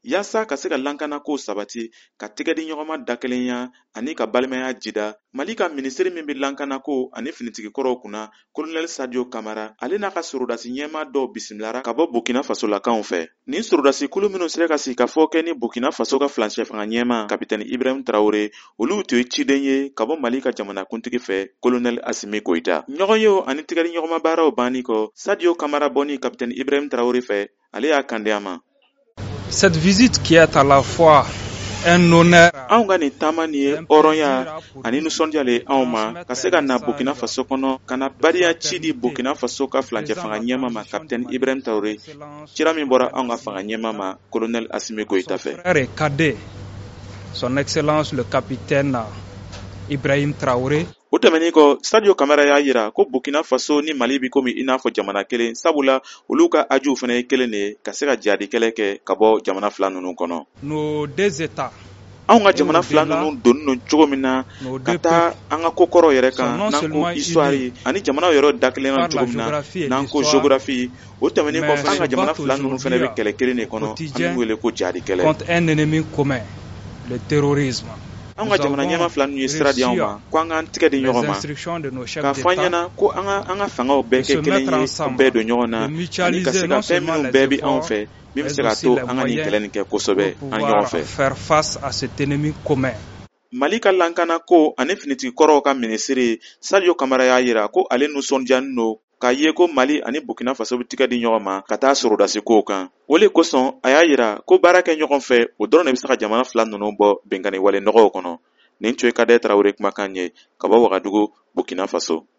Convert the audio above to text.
Yaasa ka se ka lankana ko sabati ka tigɛdi ɲɔgɔnma da kelenya ani ka balimaya jida Mali ka minisiri min bɛ lankana ko ani finitigikɔrɔw kunna Colonel Sadio Kamara ale n'a ka sorodasi ɲɛma dɔw bisimilara ka bɔ Burkina Faso lakaw fɛ. Nin sorodasi kulu minnu sera ka sigi ka fɔ kɛ ni Burkina Faso ka flancɛ fanga ɲɛma Kapitɛni Ibrahim Traoré olu tun ye ciden ye ka bɔ Mali ka jamanakuntigi fɛ Colonel Assimi Goïta. Ɲɔgɔn ye ani tigɛdi ɲɔgɔnma baaraw banni kɔ Sadio Kamara bɔni Kapitɛni Ibrahim Traoré fɛ ale y'a kande a ma. Cette visite qui est à la fois un honneur. Anw ka nin taama nin ye hɔrɔnya ani nisɔndiya le anw ma ka se ka na Burkina Faso kɔnɔ ka na bariya ci di Burkina Faso ka flancɛ fanga ɲɛma ma Kapitɛni Ibrahim Traoré cira min bɔra anw ka fanga ɲɛma ma Colonel Assimi Goïta fɛ. Frère et cadet, son excellence le capitaine Ibrahim Traoré. O tɛmɛnin kɔ Sadio Kamara y'a yira ko Burkina Faso ni Mali bi komi i n'a fɔ jamana kelen sabula olu ka ajuw fana ye kelen de ye ka se ka jadi kɛlɛ kɛ ka bɔ jamana fila ninnu kɔnɔ. Nos deux états. Anw ka jamana fila ninnu donni don cogo min na ka taa an ka kokɔrɔ yɛrɛ kan n'an ko histoire ani jamanaw yɛrɛ da kelen na cogo min na n'an ko géographie o tɛmɛnin kɔfɛ an ka jamana fila ninnu fana bɛ kɛlɛ kelen de kɔnɔ an bɛ wele ko jadi kɛlɛ. Contre un ennemi commun, le terrorisme. An ka jamana ɲɛma fila ninnu ye sira di anw ma ko an k'an tigɛ di ɲɔgɔn ma k'a fɔ an ɲɛna ko an ka fangaw bɛɛ kɛ kelen ye an bɛɛ don ɲɔgɔn na ani ka se ka fɛn minnu bɛɛ bi anw fɛ min bɛ se k'a to an ka nin kɛlɛ nin kɛ kosɛbɛ an ɲɔgɔn fɛ. Mali ka lankana ko ani finitigikɔrɔw ka minisiri Sadio Kamara y'a yira ko ale nisɔndiyalen don k'a ye ko Mali ani Burkina Faso bɛ tigɛ di ɲɔgɔn ma ka taa sorodasi kow kan. O de kosɔn a y'a yira ko baara kɛ ɲɔgɔn fɛ o dɔrɔn de bɛ se ka jamana fila ninnu bɔ bɛnkanni wale nɔgɔw kɔnɔ. Nin tun ye Kadɛ Traoré kumakan ye ka bɔ Wagadugu, Burkina Faso.